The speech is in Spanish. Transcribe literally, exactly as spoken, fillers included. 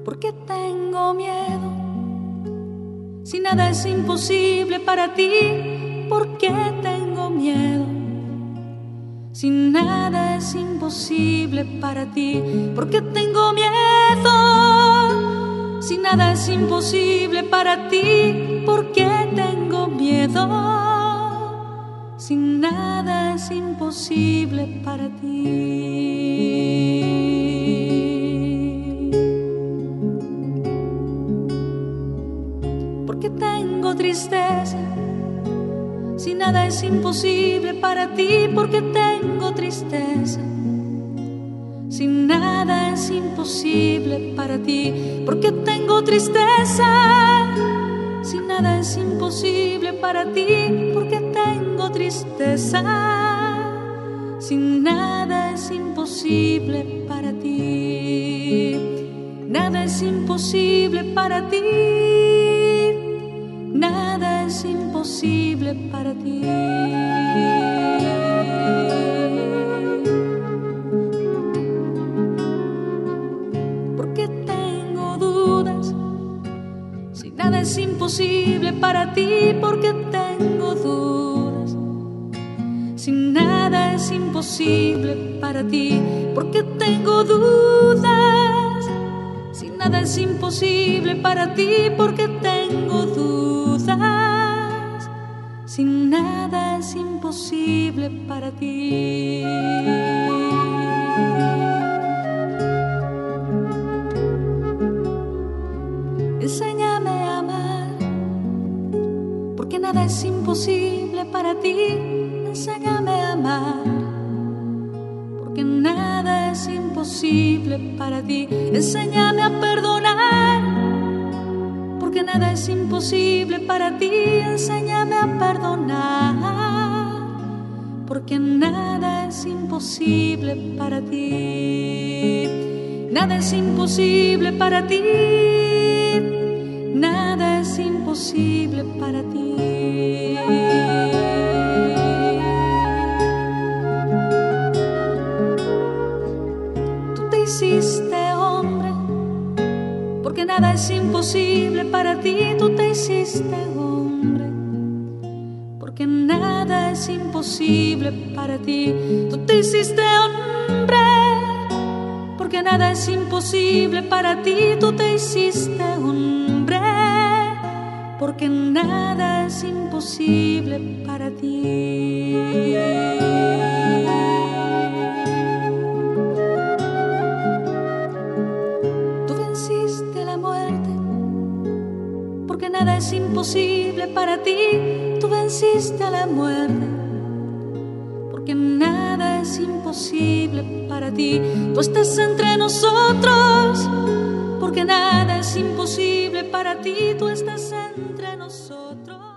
¿Por qué tengo miedo? Si nada es imposible para ti, ¿por qué tengo miedo? Si nada es imposible para ti, ¿por qué tengo miedo? Si nada es imposible para ti, ¿por qué tengo miedo? Si nada es imposible para ti. ¿Por qué tengo tristeza? Si nada es imposible para ti, ¿por qué tengo tristeza? Si nada es imposible para ti, ¿por qué tengo tristeza? Si nada es imposible para ti, ¿por qué tengo tristeza? Si nada es imposible para ti, nada es imposible para ti, nada es imposible para ti. ¿Por qué tengo dudas? Si nada es imposible para ti, ¿por qué tengo dudas? Si nada es imposible para ti, ¿por qué tengo dudas? Si nada es imposible para ti, ¿por qué tengo dudas? Si nada es imposible para ti. Enséñame a amar, porque nada es imposible para ti. Enséñame a amar, porque nada es imposible para ti. Enséñame a perdonar, porque nada es imposible para ti. Enséñame a perdonar, porque nada es imposible para ti. Nada es imposible para ti, nada es imposible para ti. Tú te hiciste hombre, porque nada es imposible para ti. Tú te hiciste hombre, porque nada es imposible para ti. Tú te hiciste hombre, porque nada es imposible para ti. Tú te hiciste hombre, porque nada es imposible para ti. Tú venciste la muerte, porque nada es imposible para ti. Tú venciste a la muerte, porque nada es imposible para ti. Tú estás entre nosotros, porque nada es imposible para ti. Tú estás entre nosotros.